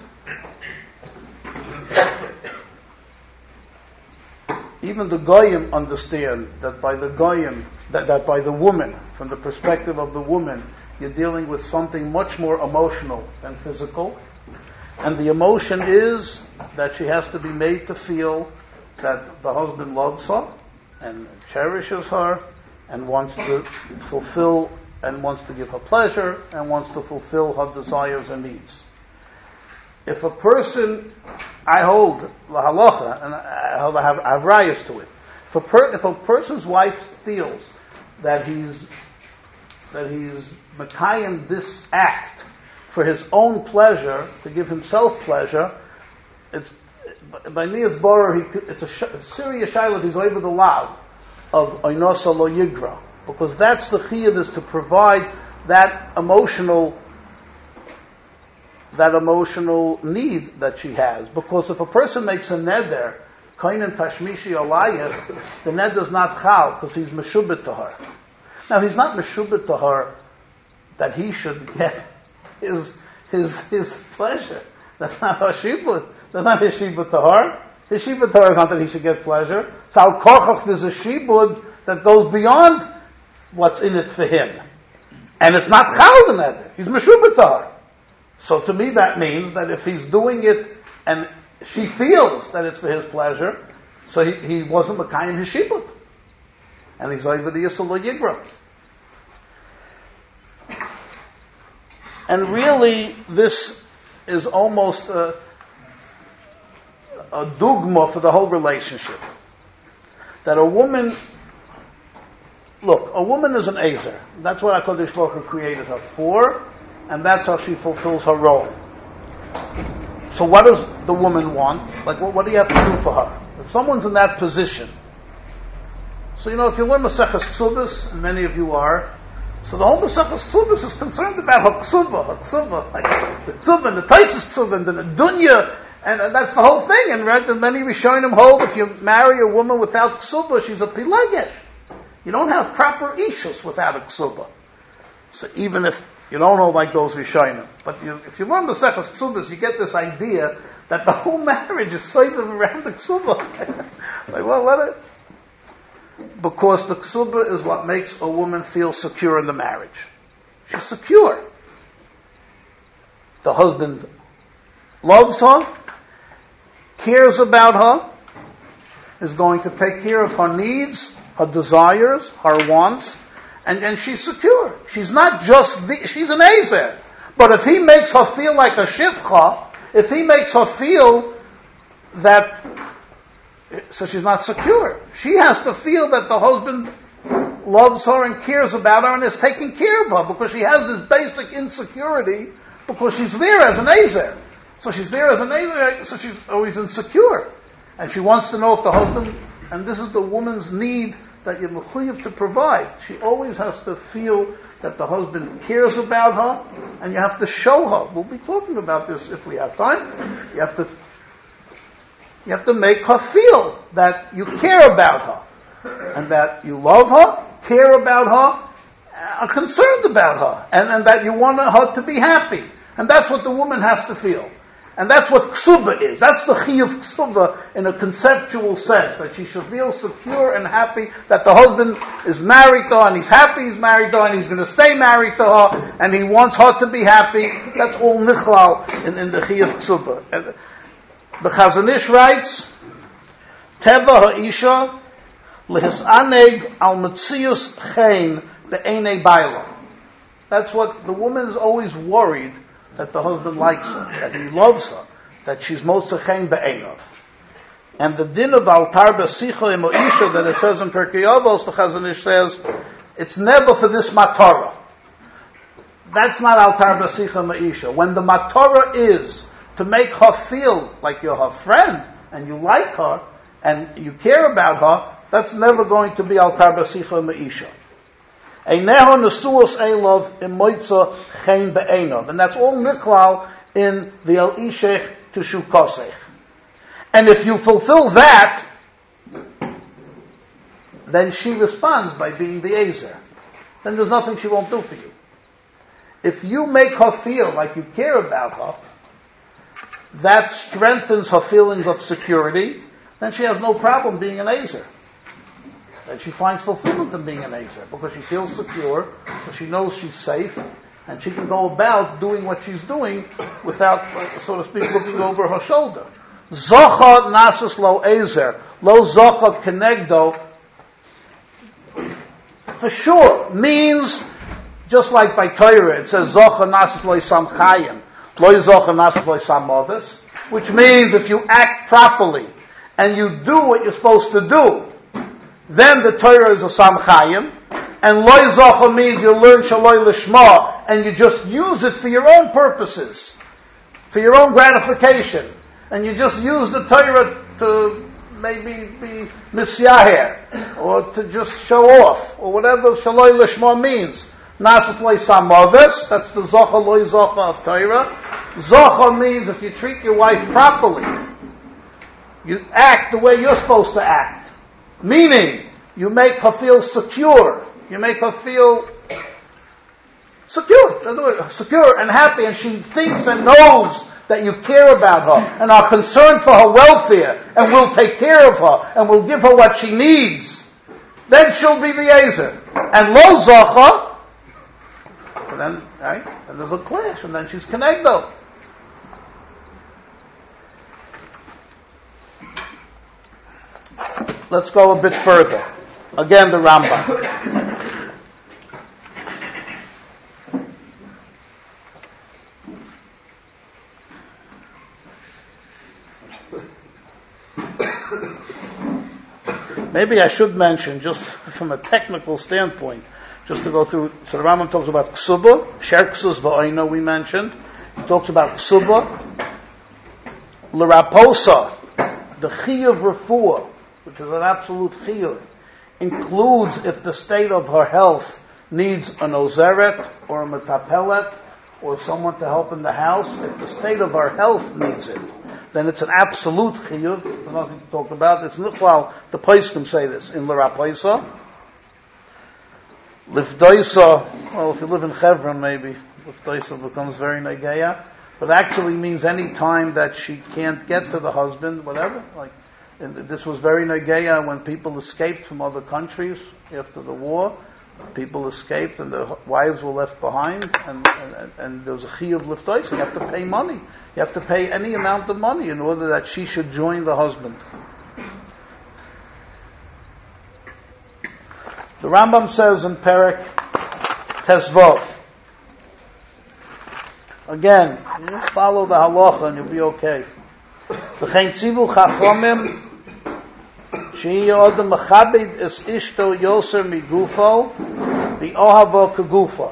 Even the goyim understand that by the goyim, that, that by the woman, from the perspective of the woman, you're dealing with something much more emotional than physical. And the emotion is that she has to be made to feel that the husband loves her and cherishes her and wants to fulfill and wants to give her pleasure, and wants to fulfill her desires and needs. If a person, I hold la halacha, and I hold I have, I have rayas to it. If a, per, if a person's wife feels that he's that he's mekayim this act for his own pleasure, to give himself pleasure, it's by niyas borer. It's a, a serious shaila if he's over the law of oinosa lo yigra. Because that's the chiyuv, is to provide that emotional, that emotional need that she has. Because if a person makes a neder, kainin tashmishi alayich, the neder is not chal because he's meshubit to her. Now he's not meshubit to her that he should get his his his pleasure. That's not her shibud. That's not his shibud to her. His shibud to her is not that he should get pleasure. So al kochach, there's a shibud that goes beyond what's in it for him. And it's not chal in that. He's meshubet to her. So to me that means that if he's doing it and she feels that it's for his pleasure, so he, he wasn't mekayim his shibud. And he's over the yisur lo yigra. And really this is almost a, a dogma for the whole relationship. That a woman, look, a woman is an Ezer. That's what HaKadosh Baruch Hu created her for, and that's how she fulfills her role. So what does the woman want? Like, what, what do you have to do for her? If someone's in that position, so you know, if you learn Maseches Ksubas, and many of you are, so the whole Maseches Ksubas is concerned about her Ksubah, her Ksubah, like the Ksubah, and the Taisus Ksubah, and the Dunya, and, and that's the whole thing. And right, many Rishonim hold if you marry a woman without Ksubah, she's a Pilegesh. You don't have proper ishus without a ksubah. So even if you don't know like those Rishonim, but you, if you learn the Sefer Ksubas, you get this idea that the whole marriage is centered around the ksubah. Like, well, let it. Because the ksubah is what makes a woman feel secure in the marriage. She's secure. The husband loves her, cares about her, is going to take care of her needs, her desires, her wants, and, and she's secure. She's not just the, she's an Ezer. But if he makes her feel like a shivcha, if he makes her feel that, so she's not secure. She has to feel that the husband loves her and cares about her and is taking care of her because she has this basic insecurity because she's there as an Ezer. So she's there as an Ezer, so she's always insecure. And she wants to know if the husband, and this is the woman's need, that you're mechuyev to provide. She always has to feel that the husband cares about her, and you have to show her. We'll be talking about this if we have time. You have to, you have to make her feel that you care about her, and that you love her, care about her, are concerned about her, and, and that you want her to be happy. And that's what the woman has to feel. And that's what ksuba is. That's the chi of ksuba in a conceptual sense, that she should feel secure and happy that the husband is married to her, and he's happy he's married to her, and he's going to stay married to her, and he wants her to be happy. That's all nichlal in, in the chi of ksuba. And the Chazon Ish writes, Teva ha'isha lehisaneg al metzius chen be'enei baila. That's what the woman is always worried, that the husband likes her, that he loves her, that she's motzachein be'enov. And the din of altar b'sicha imo isha that it says in Pirkei Avos, the Chazon Ish says, it's never for this matara. That's not altar b'sicha imo isha. When the matara is to make her feel like you're her friend, and you like her, and you care about her, that's never going to be altar b'sicha imo isha. And that's all nichlal in the El Ishech to Shukosech. And if you fulfill that, then she responds by being the Ezer. Then there's nothing she won't do for you. If you make her feel like you care about her, that strengthens her feelings of security, then she has no problem being an Ezer. And she finds fulfillment in being an Ezer, because she feels secure, so she knows she's safe, and she can go about doing what she's doing without, so to speak, looking over her shoulder. Zocha nasus lo Ezer, lo zocha kenegdo, for sure, means, just like by Torah, it says zocha nasus lo isam chayim, lo zocha nasus lo isam movis, which means if you act properly, and you do what you're supposed to do, then the Torah is a samchayim, and loy zocha means you learn shaloi lishma, and you just use it for your own purposes, for your own gratification, and you just use the Torah to maybe be misyaher, or to just show off, or whatever shaloi lishma means. Nasas loy samavis, that's the zocha loy zocha of Torah. Zocha means if you treat your wife properly, you act the way you're supposed to act. Meaning, you make her feel secure. You make her feel secure, secure and happy, and she thinks and knows that you care about her and are concerned for her welfare and will take care of her and will give her what she needs. Then she'll be the Ezer. And lo zacha, and then, right? And there's a clash, and then she's kenegdo. Let's go a bit further. Again, the Rambam. Maybe I should mention, just from a technical standpoint, just to go through, so the Rambam talks about ksuba, sher ksus v'oino we mentioned. He talks about ksuba, l'raposa, the chiyuv refuah, which is an absolute chiyuv, includes if the state of her health needs an ozeret or a metapelet or someone to help in the house. If the state of her health needs it, then it's an absolute chiyuv. There's nothing to talk about. It's nichlal. The place can say this in l'raposa. Lifdoisa, well, if you live in Chevron, maybe lifdoisa becomes very negeya, but actually means any time that she can't get to the husband, whatever. Like, and this was very negeya when people escaped from other countries after the war. People escaped and their wives were left behind, and, and, and there was a chiyuv lifdoisa. You have to pay money. You have to pay any amount of money in order that she should join the husband. The Rambam says in Perek Tesvov, again, you follow the halacha and you'll be okay. V'chein tzivu chachomim shehi odem mechabed es ishto yoser migufo v'ohavo kegufo.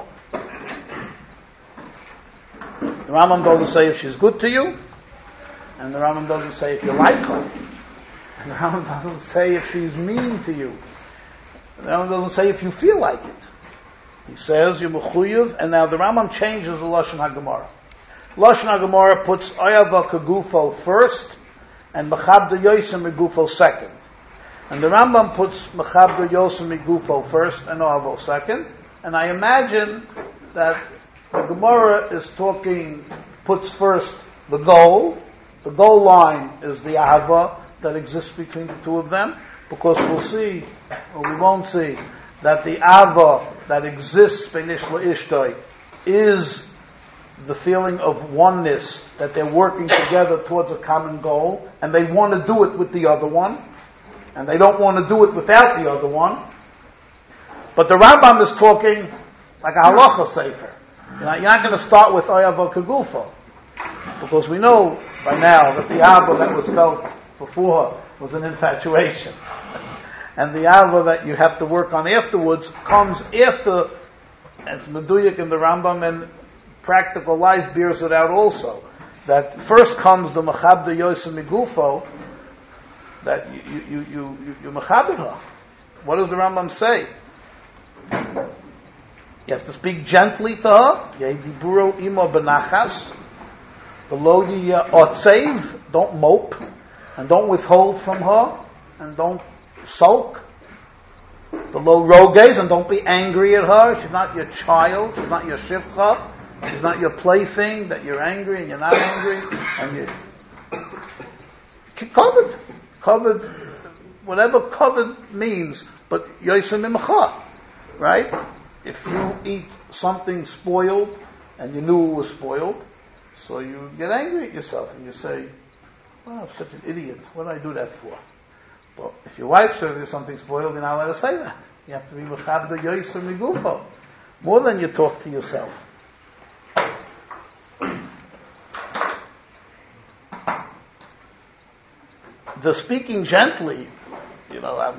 The Rambam doesn't say if she's good to you, and the Rambam doesn't say if you like her, and the Rambam doesn't say if she's mean to you. The Rambam doesn't say if you feel like it. He says you're mechuyev, and now the Rambam changes the Lashon HaGemara. Lashon HaGemara puts Oyava Kagufo first, and Mechabda Yosem Megufo second. And the Rambam puts Mechabda Yosem Megufo first, and Oyavo second. And I imagine that the Gemara is talking, puts first the goal. The goal line is the Ahava that exists between the two of them, because we'll see, or we won't see, that the Ahava that exists between Ish Ishtoi is the feeling of oneness, that they're working together towards a common goal, and they want to do it with the other one, and they don't want to do it without the other one. But the Rambam is talking like a halacha sefer. You're not, you're not going to start with Oyavo Kagufo, because we know by now that the Ava that was felt before was an infatuation. And the Ava that you have to work on afterwards comes after, and it's Meduyak in the Rambam, and practical life bears it out also. That first comes the Mechabda Yosem Migufo, that you, you, you, you, you Mechabed her. What does the Rambam say? You have to speak gently to her. Yediburo imo benachas. The lo otsev, don't mope, and don't withhold from her, and don't sulk. The lo roges, and don't be angry at her. She's not your child. She's not your shifcha. She's not your plaything that you're angry and you're not angry. And you covered, covered, whatever covered means. But yosem imcha, right? If you eat something spoiled and you knew it was spoiled, so you get angry at yourself and you say, "Oh, I'm such an idiot. What did I do that for?" Well, if your wife serves you something spoiled, you're not allowed to say that. You have to be mechabda yosem migufo, more than you talk to yourself. The speaking gently, you know, I'm,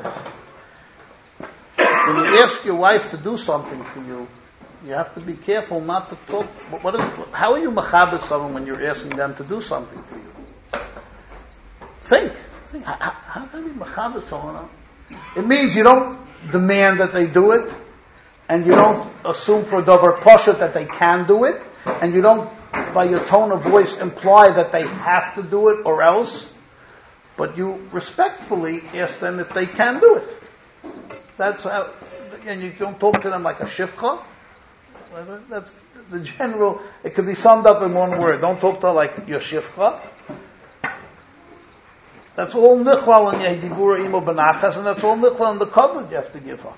when you ask your wife to do something for you, you have to be careful not to talk. What is? How are you mechabed someone when you're asking them to do something for you? Think. Think. How, how can you mechabed someone? It means you don't demand that they do it, and you don't assume for davar poshet that they can do it, and you don't, by your tone of voice, imply that they have to do it or else. But you respectfully ask them if they can do it. That's how, and you don't talk to them like a shifcha. That's the general, it could be summed up in one word. Don't talk to her like your shifcha. That's all nichlal in Yehidibura imo benachas, and that's all nichlal in the covenant you have to give her.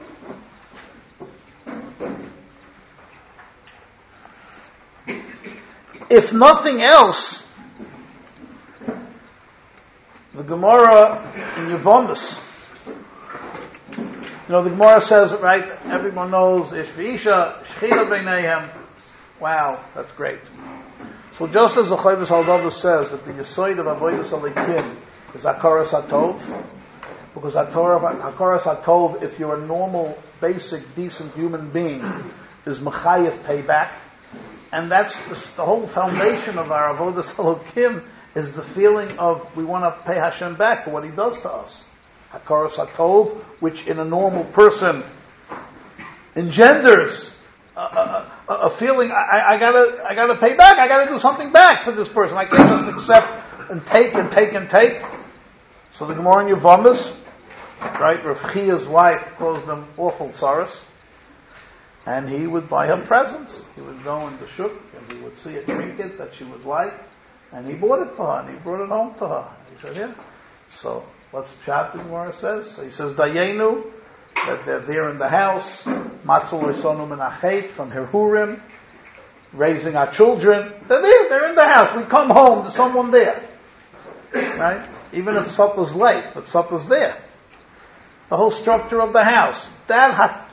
If nothing else, the Gemara in Yevomis, you know, the Gemara says, right, everyone knows, Ish v'isha, shchina b'neihem. Wow, that's great. So just as the Chovos Halevavos says that the Yesod of Avodas Alikim is Hakaras HaTov, because Hakaras HaTov, if you're a normal, basic, decent human being, is Mechayev payback. And that's the, the whole foundation of our Avodas Alikim, is the feeling of we want to pay Hashem back for what He does to us. Hakaras HaTov, which in a normal person engenders a, a, a, a feeling, I, I gotta, I gotta pay back, I gotta do something back for this person. I can't just accept and take and take and take. So the Gemara in Yevomis, right, Rav Chia's wife calls them awful tzaras, and he would buy her presents. He would go in the shuk and he would see a trinket that she would like, and he bought it for her, and he brought it home to her. He said, yeah. So, what's the Pshat the Gemara says? So he says, Dayenu, that they're there in the house, Matzul Esonu Menachet, from Hirhurim, raising our children. They're there, they're in the house. We come home, there's someone there. Right? Even if supper's late, but supper's there. The whole structure of the house. That ha-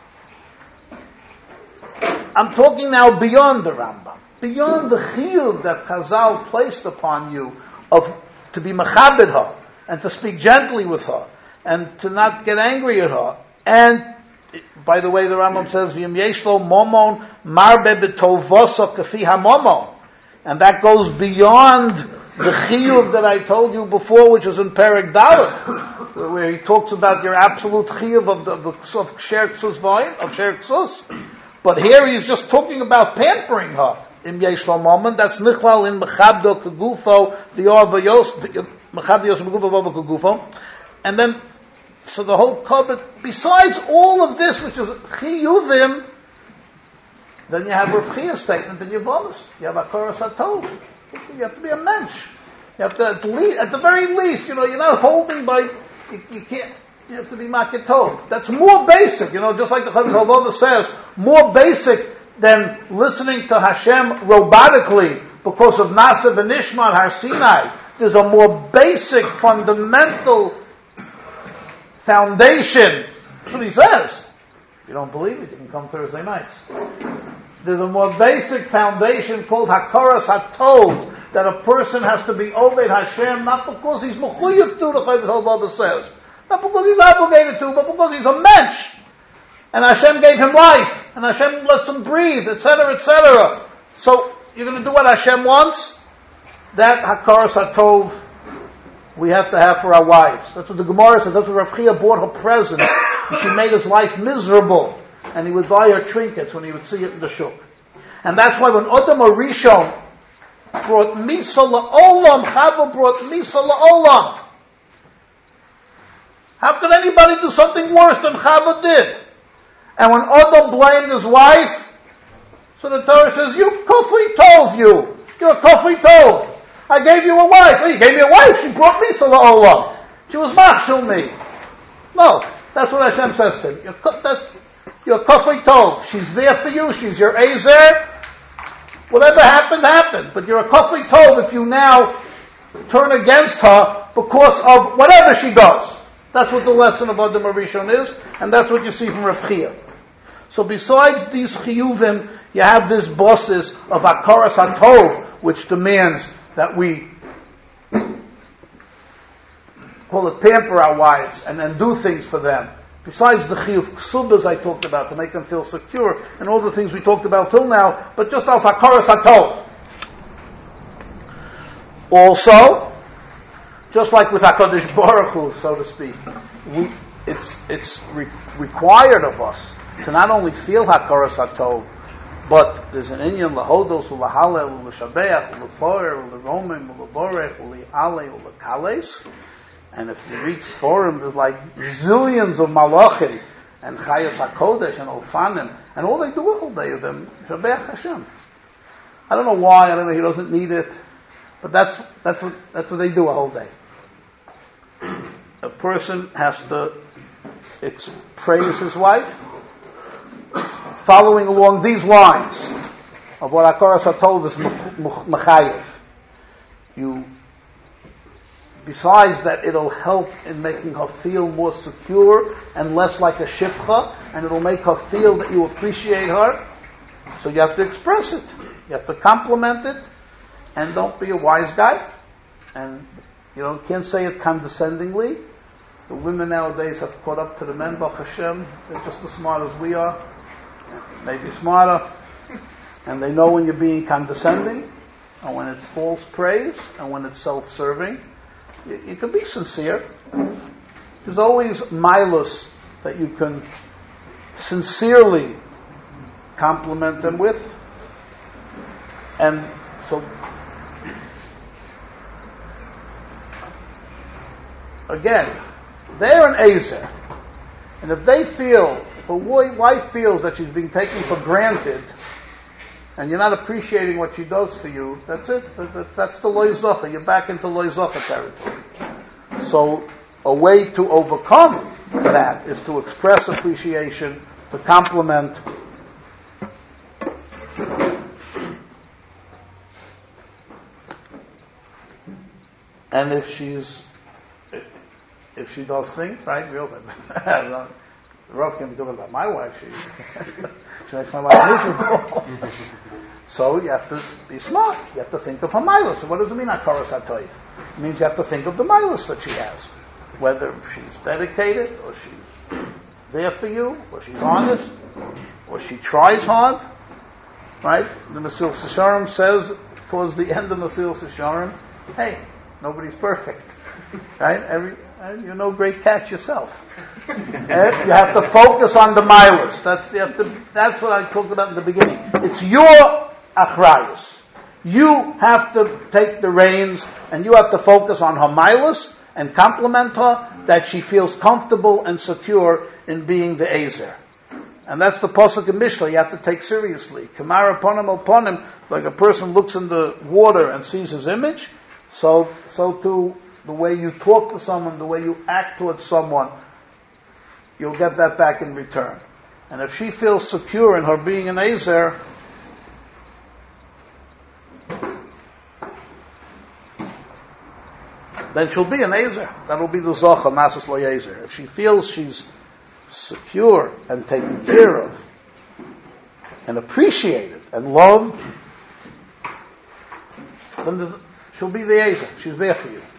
I'm talking now beyond the Rambam. Beyond the chiyuv that Chazal placed upon you of to be mechabed her and to speak gently with her and to not get angry at her. And by the way, the Rambam says v'yim yeshlo momon marbe b'tovoso kafi hamomon, and that goes beyond the chiyuv that I told you before, which is in Perek Dalet, where he talks about your absolute chiyuv of the of Ksher Ksus Vayim, of Ksher Ksus. But here he's just talking about pampering her. In Yesh Lo Moment, that's Nichlal in Mechabdo Kegufo, the Orvayos, Mechabdo Yos Megufo Vova Kegufo. And then, so the whole covet, besides all of this, which is chiyuvim, then you have Rav Chia's statement in Yevamos. You have Akaras HaTov. You have to be a mensch. You have to, at, least, at the very least, you know, you're not holding by, you, you can't, you have to be Maketov. That's more basic, you know, just like the Chavit Halvova says, more basic than listening to Hashem robotically because of Nasav and Ishmael, Har Sinai. There's a more basic, fundamental foundation. That's what he says. If you don't believe it, you can come Thursday nights. There's a more basic foundation called Hakaras HaTov, that a person has to be Oved Hashem, not because he's mechuyev to, the Chavit Halvava says, not because he's obligated to, but because he's a mensch. And Hashem gave him life, and Hashem lets him breathe, et cetera, et cetera. So, you're going to do what Hashem wants? That Hakaras HaTov we have to have for our wives. That's what the Gemara says. That's what Rav Chia bought her present, and she made his life miserable. And he would buy her trinkets when he would see it in the shuk. And that's why when Adam Arishon brought Misa La'olam, Chava brought Misa La'olam. How could anybody do something worse than Chava did? And when Adam blamed his wife, so the Torah says, you kofli tov, you. You're a kofli tov. I gave you a wife. Oh, you gave me a wife. She brought me Sala'olam. She was machshul me. No, that's what Hashem says to him. You're, that's, you're kofli tov. She's there for you. She's your ezer. Whatever happened, happened. But you're a kofli tov if you now turn against her because of whatever she does. That's what the lesson of Adam Arishon is, and that's what you see from Rav Chia. So besides these chiyuvim, you have this bosses of Hakaras HaTov, which demands that we call it pamper our wives and then do things for them. Besides the chiyuv ksubas I talked about to make them feel secure and all the things we talked about till now, but just as Hakaras HaTov. Also, just like with HaKadosh Baruch Hu, so to speak, we, it's it's re- required of us to not only feel Hakaras HaTov, but there's an inyan lahodos ulahalel ulashabeach ulaforer ularomim ulaborech uliale ulakales, and if you read Sforim, there's like zillions of malachim and chayos hakodesh and ofanim, and all they do all day is them shabeach Hashem. I don't know why. I don't know. He doesn't need it, but that's that's what that's what they do a whole day. A person has to ex- praise his wife, following along these lines of what Hakaras HaTov is mechayev. You, besides that, it'll help in making her feel more secure and less like a shifcha, and it'll make her feel that you appreciate her. So you have to express it. You have to compliment it, and don't be a wise guy. And you know, can't say it condescendingly. The women nowadays have caught up to the men, Baruch Hashem. They're just as smart as we are. Maybe smarter. And they know when you're being condescending, and when it's false praise, and when it's self-serving. You, you can be sincere. There's always milos that you can sincerely compliment them with. And so, again, they're an ezer. And if they feel, if a wife feels that she's being taken for granted, and you're not appreciating what she does for you, that's it. That's the loy zocha. You're back into loy zocha territory. So, a way to overcome that is to express appreciation, to compliment. And if she's If she does things, right? We also, the Rav can be talking about my wife. She, she makes my life miserable. So you have to be smart. You have to think of her milos. So what does it mean, Hakaras HaTov? It means you have to think of the milos that she has. Whether she's dedicated, or she's there for you, or she's honest, or she tries hard. Right? The Mesilas Yesharim says, towards the end of Mesilas Yesharim, Hey, nobody's perfect, right? Every you're no great catch yourself. You have to focus on the milas. That's you have to. That's what I talked about in the beginning. It's your achrayus. You have to take the reins, and you have to focus on her milas and compliment her that she feels comfortable and secure in being the Ezer. And that's the pasuk in Mishlei you have to take seriously. Kamara ponim al ponim, like a person looks in the water and sees his image, so so too the way you talk to someone, the way you act towards someone, you'll get that back in return. And if she feels secure in her being an Ezer, then she'll be an Ezer. That'll be the Zocha, Masas Lo Yezer. If she feels she's secure and taken care of and appreciated and loved, then she'll be the Ezer. She's there for you.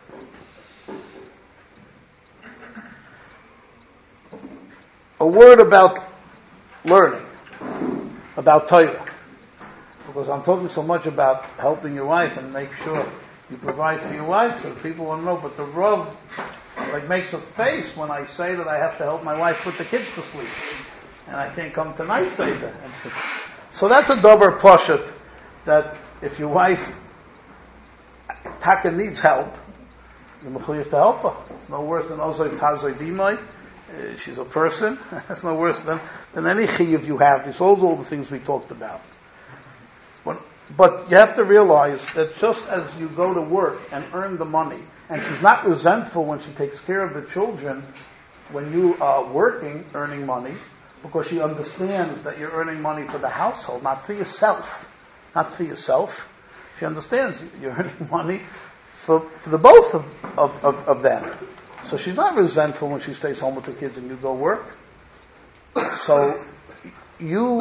A word about learning, about Torah, because I'm talking so much about helping your wife and make sure you provide for your wife, so people want to know. But the Rav like makes a face when I say that I have to help my wife put the kids to sleep, and I can't come tonight say that. So that's a dover poshet that if your wife taka needs help, you're mechuyev to help her. It's no worse than also tazoi b'imoi. Uh, she's a person. It's no worse than, than any chiyuv you have. These all all the things we talked about. But, but you have to realize that just as you go to work and earn the money, and she's not resentful when she takes care of the children when you are working, earning money, because she understands that you're earning money for the household, not for yourself. Not for yourself. She understands you're earning money for, for the both of, of, of, of them. So she's not resentful when she stays home with the kids and you go work. So you,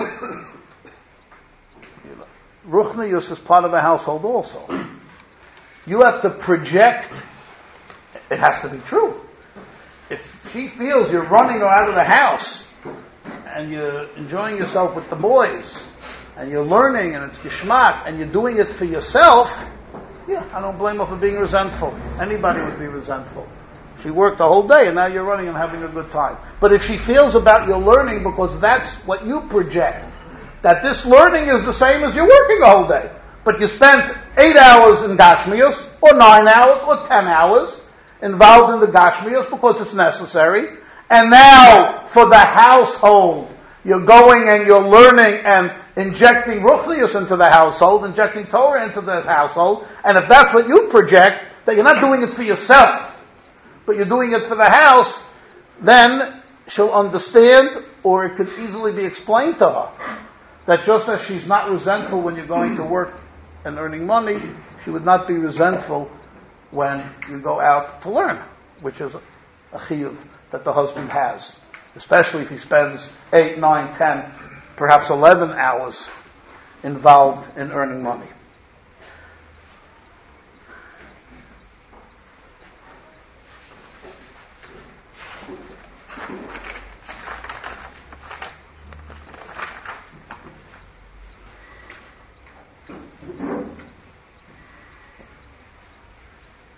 Ruchnius is part of the household also. You have to project, it has to be true. If she feels you're running her out of the house and you're enjoying yourself with the boys and you're learning and it's geschmack and you're doing it for yourself, yeah, I don't blame her for being resentful. Anybody would be resentful. She worked the whole day and now you're running and having a good time. But if she feels about your learning because that's what you project, that this learning is the same as you're working the whole day, but you spent eight hours in Gashmios, or nine hours, or ten hours involved in the Gashmios because it's necessary, and now for the household, you're going and you're learning and injecting Ruchnius into the household, injecting Torah into the household, and if that's what you project, that you're not doing it for yourself, but you're doing it for the house, then she'll understand, or it could easily be explained to her, that just as she's not resentful when you're going to work and earning money, she would not be resentful when you go out to learn, which is a chiyuv that the husband has, especially if he spends eight, nine, ten, perhaps eleven hours involved in earning money.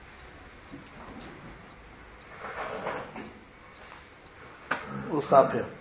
We'll stop here.